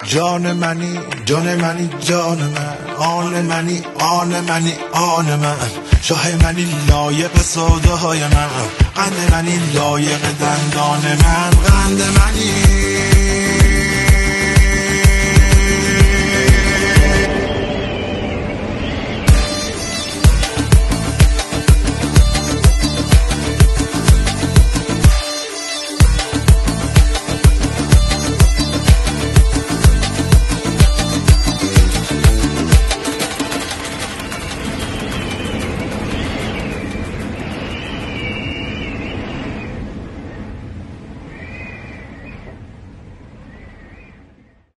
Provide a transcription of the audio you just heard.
جان منی جان منی جان من، آن منی آن منی آن من، شاه منی لایق سودای من، قند منی لایق دندان من، قند منی